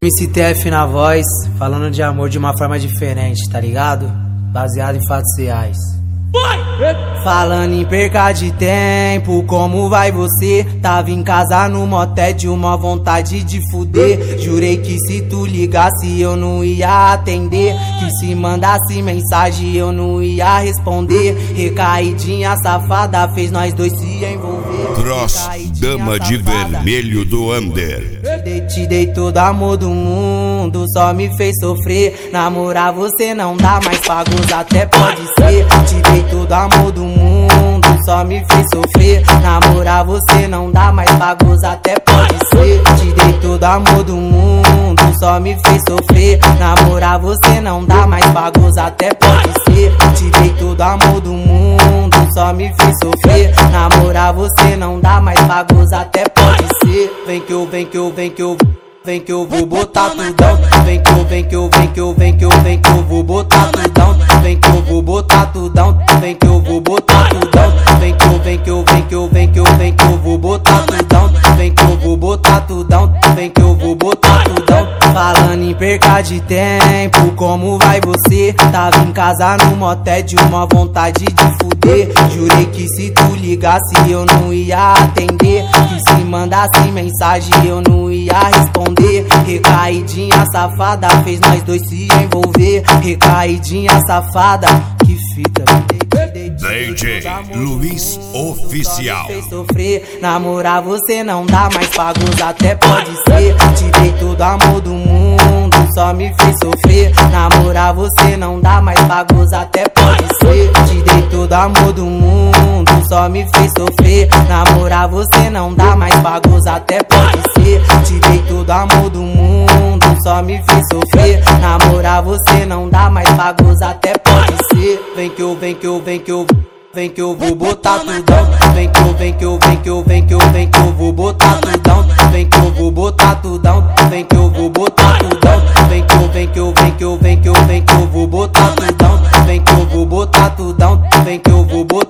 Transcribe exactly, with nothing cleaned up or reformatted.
M C T F na voz, falando de amor de uma forma diferente, tá ligado? Baseado em fatos reais. Falando em perca de tempo, como vai você? Tava em casa no motel de uma vontade de fuder. Jurei que se tu ligasse eu não ia atender, que se mandasse mensagem eu não ia responder. Recaidinha safada fez nós dois se envolver. Cross, dama de vermelho do under. Te dei, te dei todo amor do mundo, só me fez sofrer. Namorar você não dá, mas pra gozar até pode ser. Te dei todo amor do mundo, só me fez sofrer. Namorar você não dá, mas pra gozar até pode ser. Te dei todo amor do mundo, só me fez sofrer. Namorar você não dá, mas pra gozar até pode ser. Te dei todo amor do mundo, só me fez sofrer. Namorar você não dá, mas pra gozar até pode ser. Vem que eu, vem que eu, vem que eu, vem que eu vou botar tudão. Vem que eu, vem que eu, vem que eu, vem que eu, vem que eu vou botar tudão. Vem que eu vou botar tudão. Vem que eu vou botar tudão. Vem que eu, vem que eu, vem que eu, vem que eu, vem que eu vou botar tudão. Vem que eu vou botar tudão. Vem que eu vou botar tudão. Falando em perca de tempo, como vai você? Tava em casa no motel de uma vontade de fuder. Jurei que se tu ligasse eu não ia atender, que se mandasse mensagem eu não ia responder. Recaidinha safada fez nós dois se envolver. Recaidinha safada, que fita. D J Luiz Oficial. Fez sofrer. Namorar você não dá, mas pra gozar até pode ser. Te dei todo amor do mundo, só me fez sofrer. Namorar você não dá, mas pra gozar até pode ser. Te dei todo amor do mundo, só me fez sofrer. Namorar você não dá, mas pra gozar até pode ser. Te dei todo amor do mundo, só me fez sofrer. Namorar você não dá, mas pra gozar até pode ser. Vem que eu, vem que eu, vem que eu, vem que eu vou botar tudão. Vem que eu, vem que eu, vem que eu, vem que eu, vem que eu vou botar tudão. Vem que eu vou botar tudão. Vem que eu vou botar tudão. Vem que eu, vem que eu, vem que eu, vem que eu, vem que eu vou botar tudão. Vem que eu vou botar tudão. Vem que eu vou botar